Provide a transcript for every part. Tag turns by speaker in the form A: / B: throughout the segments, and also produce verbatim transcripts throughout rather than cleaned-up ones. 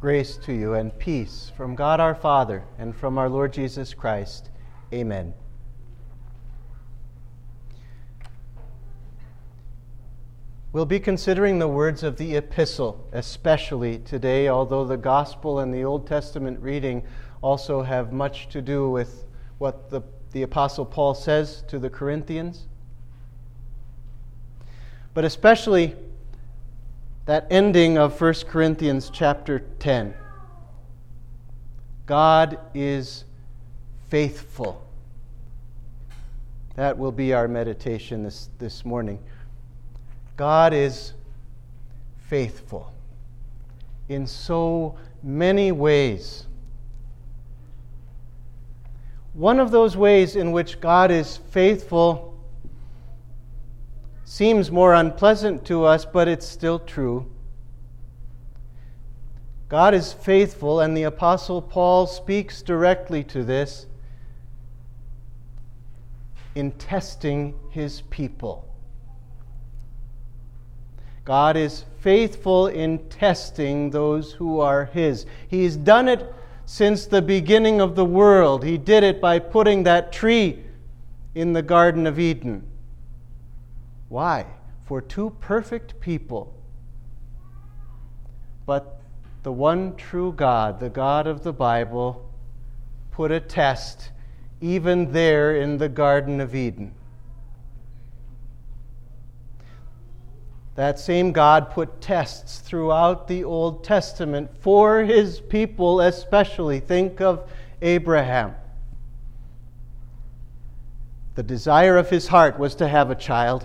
A: Grace to you and peace from God our Father and from our Lord Jesus Christ. Amen. We'll be considering the words of the epistle, especially today, although the Gospel and the Old Testament reading also have much to do with what the, the Apostle Paul says to the Corinthians. But especially that ending of First Corinthians chapter ten. God is faithful. That will be our meditation this, this morning. God is faithful in so many ways. One of those ways in which God is faithful seems more unpleasant to us, but it's still true. God is faithful, and the Apostle Paul speaks directly to this in testing his people. God is faithful in testing those who are his. He's done it since the beginning of the world. He did it by putting that tree in the Garden of Eden. Why? For two perfect people. But the one true God, the God of the Bible, put a test even there in the Garden of Eden. That same God put tests throughout the Old Testament for his people especially. Think of Abraham. The desire of his heart was to have a child.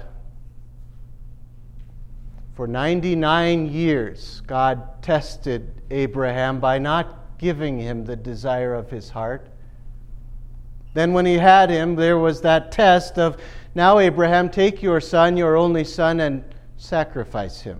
A: For ninety-nine years, God tested Abraham by not giving him the desire of his heart. Then when he had him, there was that test of, now Abraham, take your son, your only son, and sacrifice him.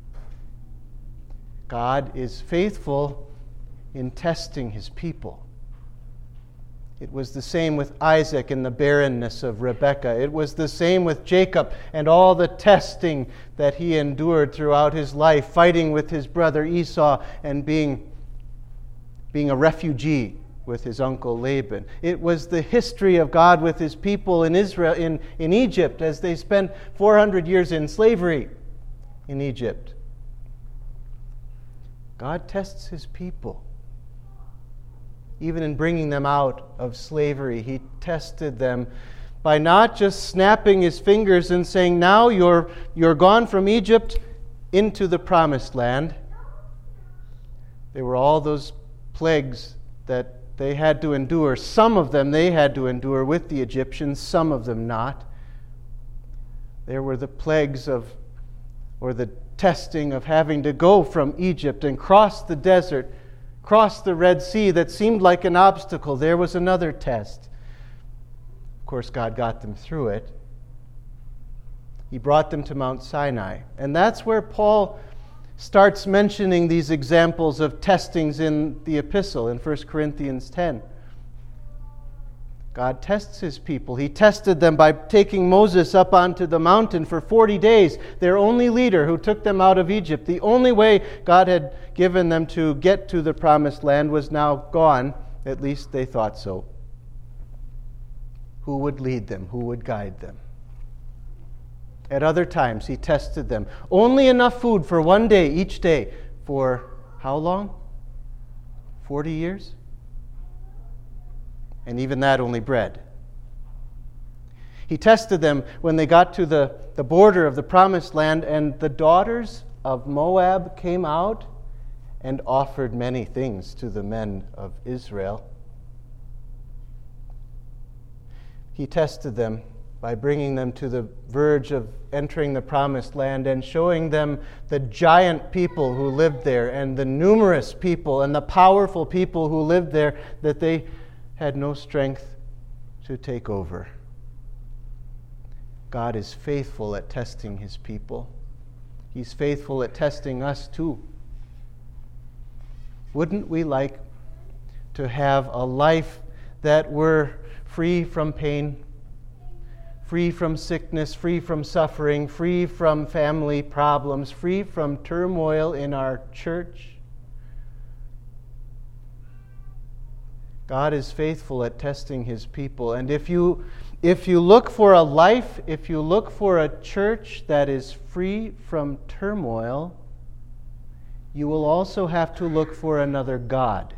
A: God is faithful in testing his people. It was the same with Isaac and the barrenness of Rebekah. It was the same with Jacob and all the testing that he endured throughout his life, fighting with his brother Esau and being, being a refugee with his uncle Laban. It was the history of God with his people in Israel, in, in Egypt, as they spent four hundred years in slavery in Egypt. God tests his people. Even in bringing them out of slavery, he tested them by not just snapping his fingers and saying, now you're, you're gone from Egypt into the promised land. There were all those plagues that they had to endure. Some of them they had to endure with the Egyptians, some of them not. There were the plagues of, or the testing of having to go from Egypt and cross the desert, cross the Red Sea that seemed like an obstacle. There was another test. Of course, God got them through it. He brought them to Mount Sinai. And that's where Paul starts mentioning these examples of testings in the epistle in First Corinthians ten. God tests his people. He tested them by taking Moses up onto the mountain for forty days, their only leader who took them out of Egypt. The only way God had given them to get to the promised land was now gone. At least they thought so. Who would lead them? Who would guide them? At other times, he tested them. Only enough food for one day, each day. For how long? Forty years? And even that only bread. He tested them when they got to the, the border of the promised land, and the daughters of Moab came out and offered many things to the men of Israel. He tested them by bringing them to the verge of entering the promised land and showing them the giant people who lived there and the numerous people and the powerful people who lived there that they had no strength to take over. God is faithful at testing his people. He's faithful at testing us too. Wouldn't we like to have a life that were free from pain, free from sickness, free from suffering, free from family problems, free from turmoil in our church? God is faithful at testing His people. And if you, if you look for a life, if you look for a church that is free from turmoil, you will also have to look for another God.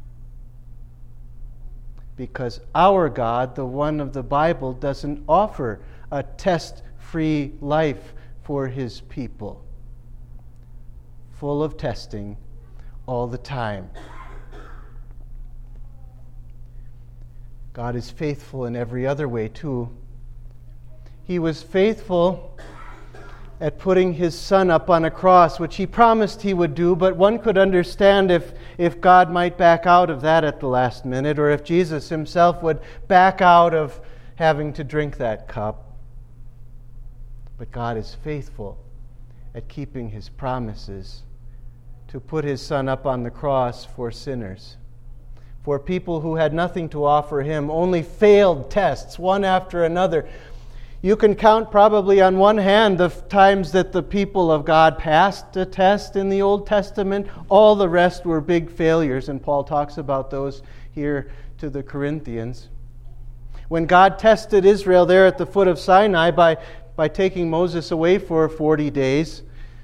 A: Because our God, the one of the Bible, doesn't offer a test-free life for His people. Full of testing all the time. God is faithful in every other way too. He was faithful at putting His Son up on a cross, which He promised He would do, but one could understand if, if God might back out of that at the last minute, or if Jesus Himself would back out of having to drink that cup. But God is faithful at keeping His promises to put His Son up on the cross for sinners, for people who had nothing to offer Him, only failed tests, one after another. You can count probably on one hand the times that the people of God passed a test in the Old Testament. All the rest were big failures, and Paul talks about those here to the Corinthians. When God tested Israel there at the foot of Sinai by, by taking Moses away for forty days,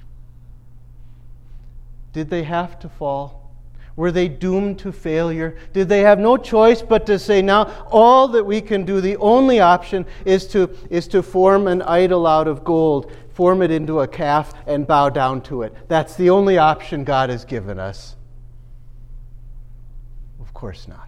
A: did they have to fall? Were they doomed to failure? Did they have no choice but to say, now all that we can do, the only option is to, is to form an idol out of gold, form it into a calf, and bow down to it? That's the only option God has given us. Of course not.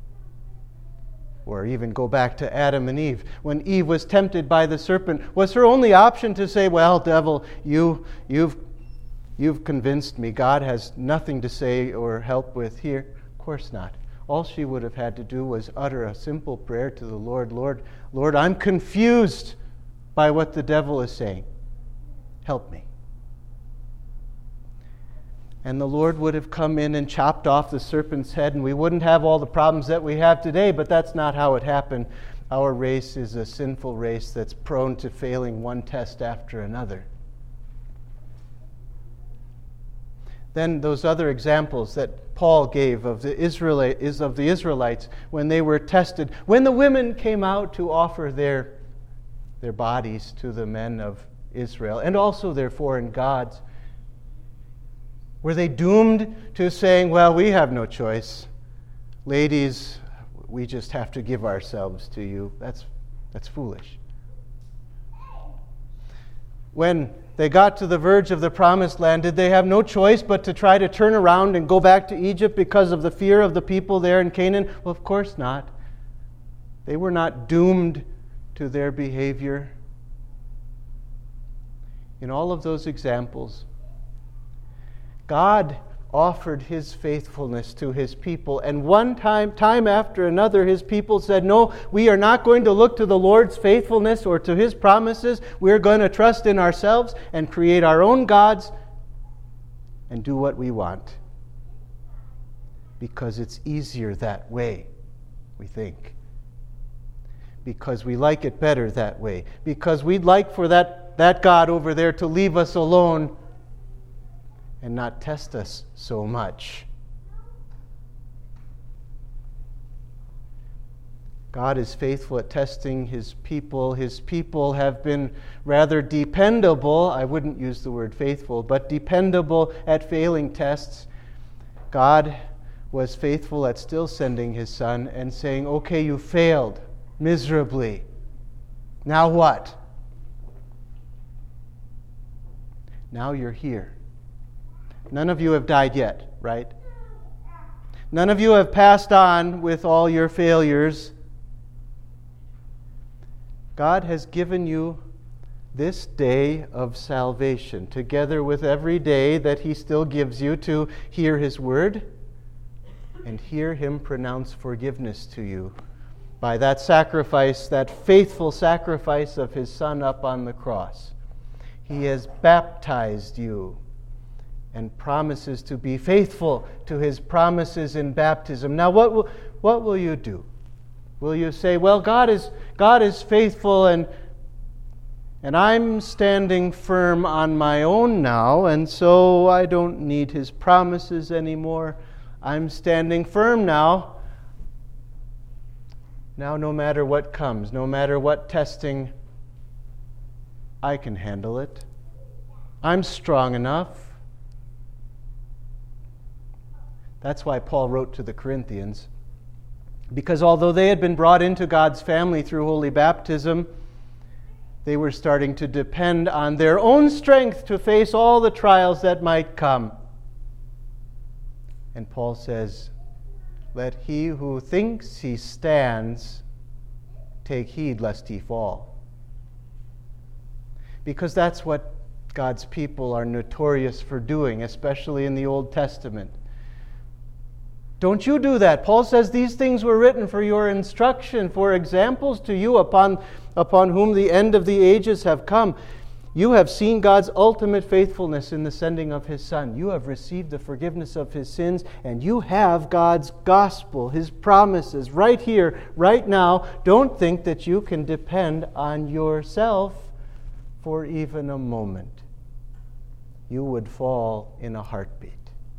A: Or even go back to Adam and Eve. When Eve was tempted by the serpent, was her only option to say, well, devil, you, you've You've convinced me. God has nothing to say or help with here? Of course not. All she would have had to do was utter a simple prayer to the Lord. Lord, Lord, I'm confused by what the devil is saying. Help me. And the Lord would have come in and chopped off the serpent's head, and we wouldn't have all the problems that we have today, but that's not how it happened. Our race is a sinful race that's prone to failing one test after another. Then those other examples that Paul gave of the Israelite is of the Israelites when they were tested, when the women came out to offer their, their bodies to the men of Israel and also their foreign gods, were they doomed to saying, well, we have no choice. Ladies, we just have to give ourselves to you. That's, that's foolish. When they got to the verge of the promised land, did they have no choice but to try to turn around and go back to Egypt because of the fear of the people there in Canaan? Well, of course not. They were not doomed to their behavior. In all of those examples, God offered His faithfulness to His people. And one time, time after another, His people said, no, we are not going to look to the Lord's faithfulness or to His promises. We're going to trust in ourselves and create our own gods and do what we want. Because it's easier that way, we think. Because we like it better that way. Because we'd like for that, that God over there to leave us alone and not test us so much. God is faithful at testing His people. His people have been rather dependable. I wouldn't use the word faithful, but dependable at failing tests. God was faithful at still sending His Son and saying, okay, you failed miserably. Now what? Now you're here. None of you have died yet, right? None of you have passed on with all your failures. God has given you this day of salvation, together with every day that He still gives you to hear His word and hear Him pronounce forgiveness to you by that sacrifice, that faithful sacrifice of His Son up on the cross. He has baptized you and promises to be faithful to His promises in baptism. Now, what will, what will you do? Will you say, well, God is, God is faithful and, and I'm standing firm on my own now, and so I don't need His promises anymore. I'm standing firm now. Now, no matter what comes, no matter what testing, I can handle it. I'm strong enough. That's why Paul wrote to the Corinthians. Because although they had been brought into God's family through holy baptism, they were starting to depend on their own strength to face all the trials that might come. And Paul says, "Let he who thinks he stands take heed lest he fall." Because that's what God's people are notorious for doing, especially in the Old Testament. Don't you do that. Paul says these things were written for your instruction, for examples to you upon, upon whom the end of the ages have come. You have seen God's ultimate faithfulness in the sending of His Son. You have received the forgiveness of His sins, and you have God's gospel, His promises, right here, right now. Don't think that you can depend on yourself for even a moment. You would fall in a heartbeat.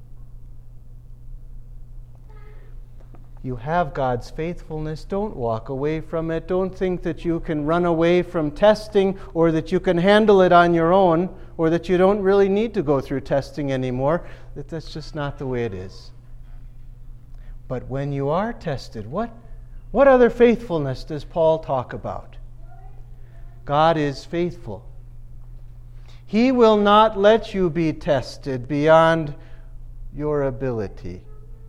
A: You have God's faithfulness. Don't walk away from it. Don't think that you can run away from testing or that you can handle it on your own or that you don't really need to go through testing anymore. That that's just not the way it is. But when you are tested, what, what other faithfulness does Paul talk about? God is faithful. He will not let you be tested beyond your ability.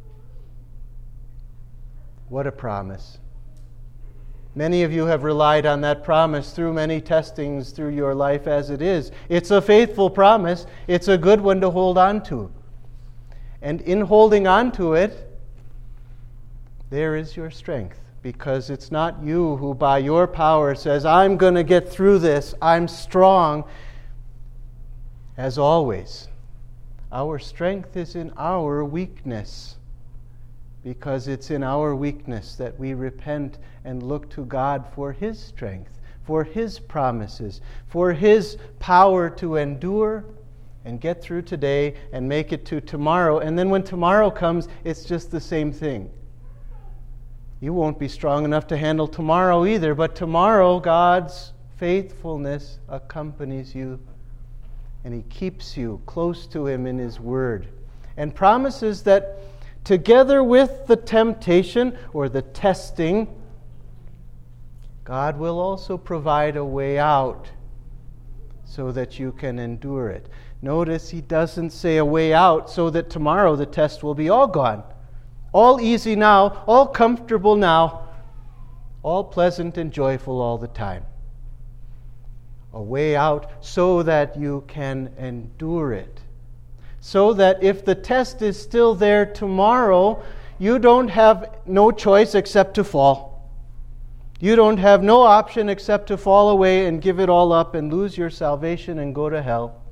A: What a promise. Many of you have relied on that promise through many testings through your life as it is. It's a faithful promise. It's a good one to hold on to. And in holding on to it, there is your strength. Because it's not you who by your power says, I'm going to get through this. I'm strong. As always, our strength is in our weakness. Because it's in our weakness that we repent and look to God for His strength, for His promises, for His power to endure and get through today and make it to tomorrow. And then when tomorrow comes, it's just the same thing. You won't be strong enough to handle tomorrow either, but tomorrow God's faithfulness accompanies you and He keeps you close to Him in His Word and promises that together with the temptation or the testing, God will also provide a way out so that you can endure it. Notice He doesn't say a way out so that tomorrow the test will be all gone. All easy now, all comfortable now, all pleasant and joyful all the time. A way out so that you can endure it. So that if the test is still there tomorrow, you don't have no choice except to fall. You don't have no option except to fall away and give it all up and lose your salvation and go to hell.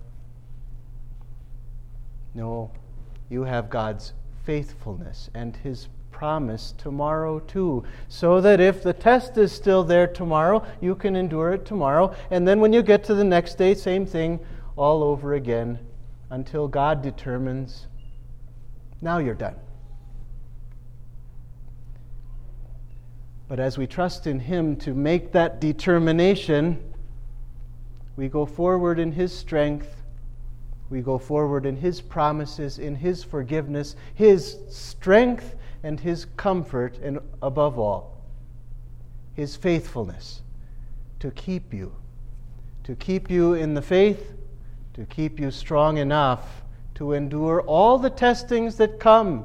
A: No, you have God's faithfulness and His promise tomorrow too. So that if the test is still there tomorrow, you can endure it tomorrow. And then when you get to the next day, same thing all over again. Until God determines, now you're done. But as we trust in Him to make that determination, we go forward in His strength, we go forward in His promises, in His forgiveness, His strength and His comfort, and above all, His faithfulness to keep you, to keep you in the faith, to keep you strong enough to endure all the testings that come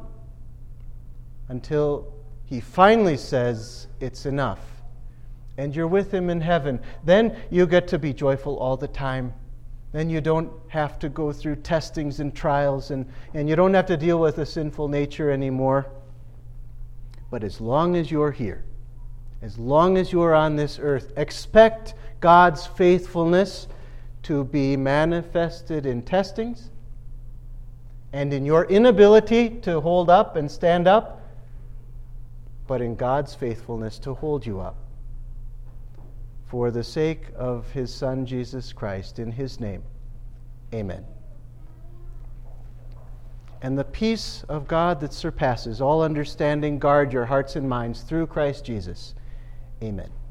A: until He finally says it's enough and you're with Him in heaven. Then you get to be joyful all the time. Then you don't have to go through testings and trials and, and you don't have to deal with a sinful nature anymore. But as long as you're here, as long as you're on this earth, expect God's faithfulness to be manifested in testings and in your inability to hold up and stand up, but in God's faithfulness to hold you up. For the sake of His Son, Jesus Christ, in His name, amen. And the peace of God that surpasses all understanding guard your hearts and minds through Christ Jesus. Amen.